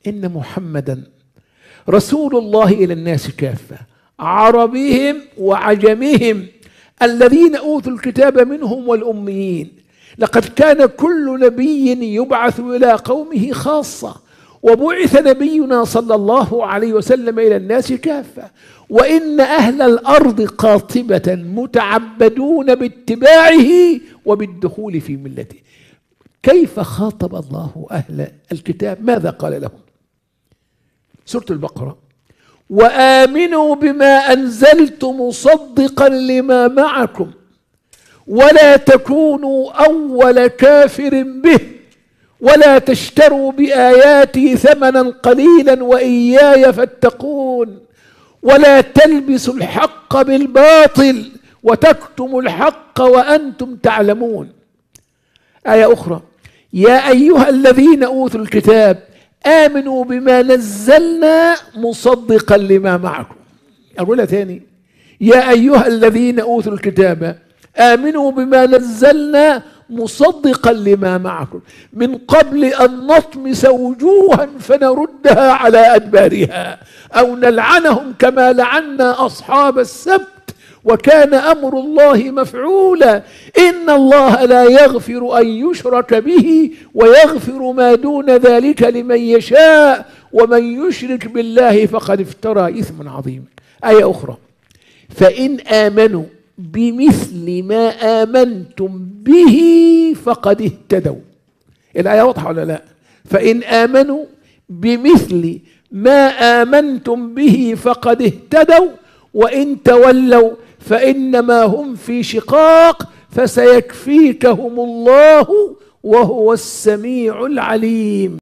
إن محمدا رسول الله إلى الناس كافة، عربهم وعجمهم، الذين أوتوا الكتاب منهم والأميين. لقد كان كل نبي يبعث إلى قومه خاصة، وبعث نبينا صلى الله عليه وسلم إلى الناس كافة. وإن أهل الأرض قاطبة متعبدون باتباعه وبالدخول في ملته. كيف خاطب الله أهل الكتاب؟ ماذا قال لهم؟ سورة البقرة: وآمنوا بما أنزلت مصدقا لما معكم ولا تكونوا أول كافر به ولا تشتروا بآياتي ثمنا قليلا وإياي فاتقون ولا تلبسوا الحق بالباطل وتكتموا الحق وأنتم تعلمون. آية أخرى: يا أيها الذين أوتوا الكتاب آمنوا بما نزلنا مصدقا لما معكم. أقولها تاني: يا أيها الذين أوتوا الكتاب آمنوا بما نزلنا مصدقا لما معكم من قبل أن نطمس وجوها فنردها على أدبارها أو نلعنهم كما لعنا أصحاب السبت وكان أمر الله مفعولا إن الله لا يغفر أن يشرك به ويغفر ما دون ذلك لمن يشاء ومن يشرك بالله فقد افترى إثما عظيما. آية أخرى: فإن آمنوا بمثل ما آمنتم به فقد اهتدوا. الآية واضحة ولا لا؟ فإن آمنوا بمثل ما آمنتم به فقد اهتدوا وإن تولوا فإنما هم في شقاق فسيكفيكهم الله وهو السميع العليم.